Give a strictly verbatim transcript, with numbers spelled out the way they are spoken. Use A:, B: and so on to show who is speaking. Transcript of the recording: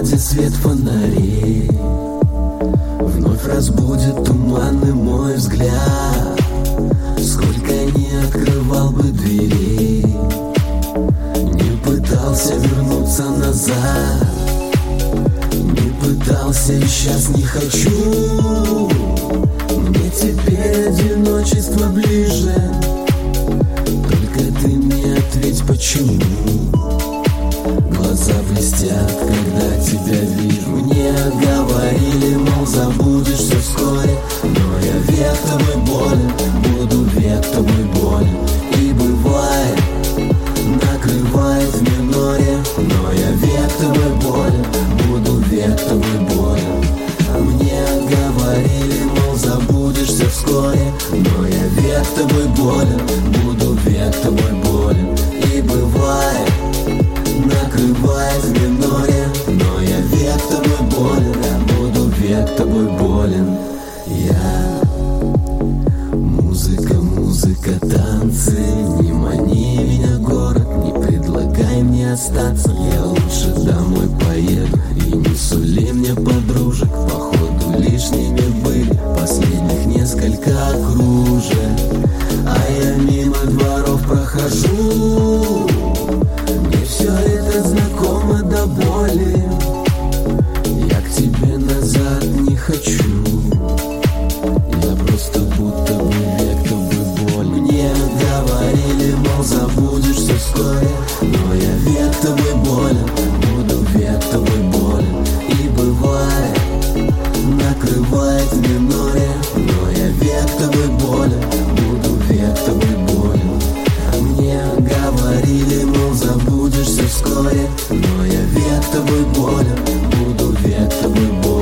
A: городе свет фонарей вновь разбудит туманный мой взгляд. Сколько не открывал бы дверей, не пытался вернуться назад, не пытался и сейчас не хочу. Мне теперь одиночество ближе, только ты мне ответь, почему. Глаза блестят, когда тебя вижу. Мне говорили, мол, забудешь все вскоре, но я век тобой болен, буду век тобой болен. И бывает, накрывает в миноре, но я век тобой болен, буду век тобой болен. А мне говорили, мол, забудешь все вскоре, но я век тобой болен, буду век тобой болен. И бывает, накрывает в миноре, но я век тобой болен, я буду век тобой болен. Я музыка, музыка, танцы, не мани меня, город, не предлагай мне остаться. Я лучше домой поеду и не сули мне подружек, походу лишними были последних несколько кружек. А я мимо дворов прохожу, мне все это знакомо до боли. Я к тебе назад не хочу, я просто будто бы век тобой болен. Мне говорили, мол, забудешь все вскоре, но я век тобой болен, буду век тобой болен. И бывает, накрывает в миноре, но я век тобой болен, буду век тобой болен. А мне говорили, мол, забудешь все вскоре, но я век тобой болен, буду век тобой болен.